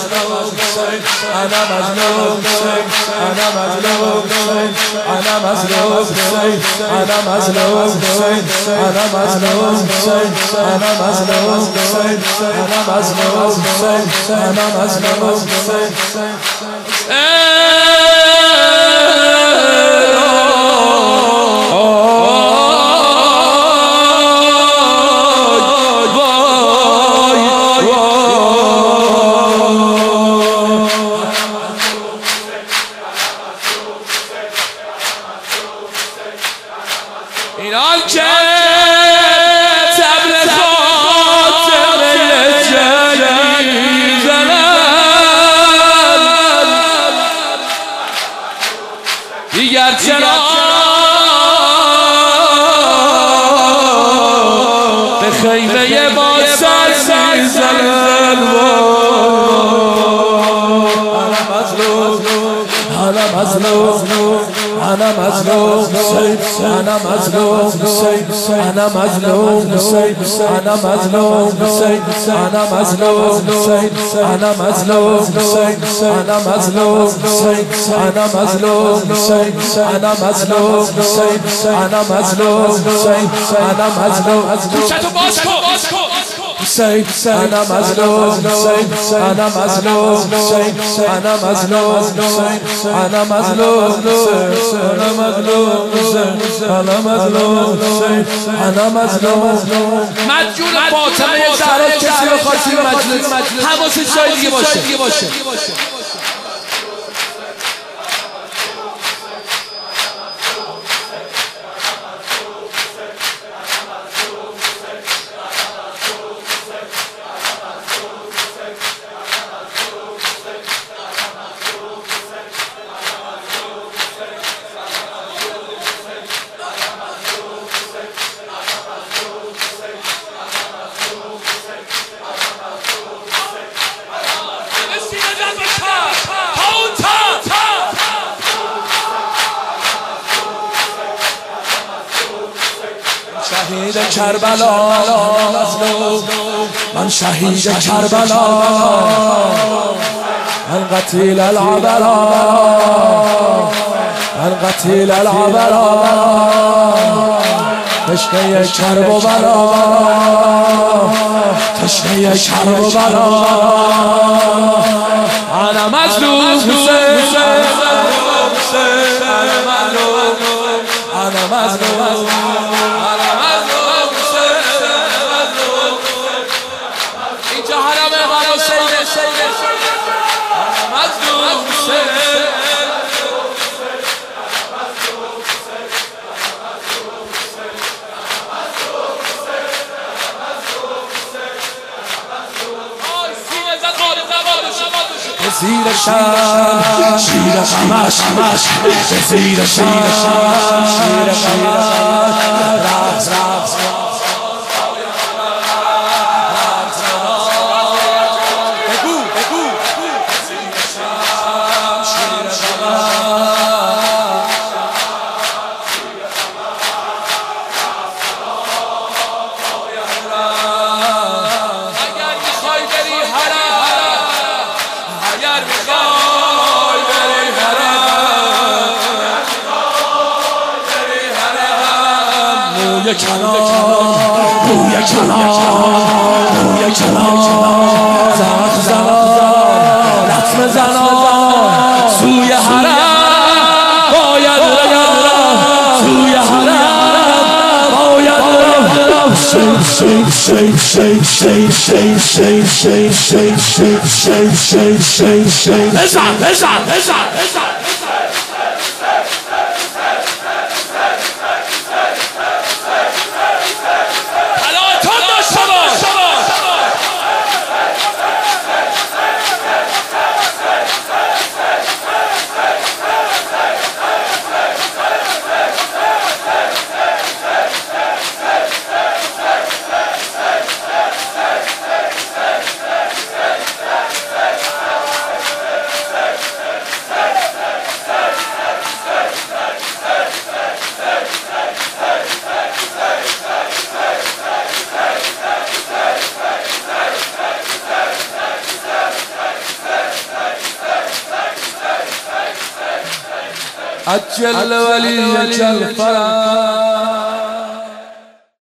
اینان که طبل خاطر جلی زنن دیگر چرا به خیمه ما سر میزنن أنا مظلوم أنا مظلوم أنا مظلوم أنا مظلوم أنا مظلوم أنا مظلوم أنا مظلوم أنا مظلوم أنا مظلوم أنا مظلوم أنا مظلوم أنا مظلوم أنا مظلوم أنا مظلوم أنا مظلوم أنا مظلوم أنا مظلوم مدیون فاطمه زهرا کسی رو خواستیم مجلس حواسش جای دیگه باشه شهید کربلا من شهید کربلا من قتیل العبلا من قتیل العبلا تشنه کرب و بلا تشنه کرب و بلا انا مظلوم حسین انا مظلوم زیر شم شیر غمش زیر شم شیر غمش رقص بگو زیر شم شیر اگر میخوای بری حرم اگر میخوای بری حرم موی کنار زخم زنان رتم زنان سوی حرم باید رفت سوی حرم باید رفت بزن عجل ولیک الفرج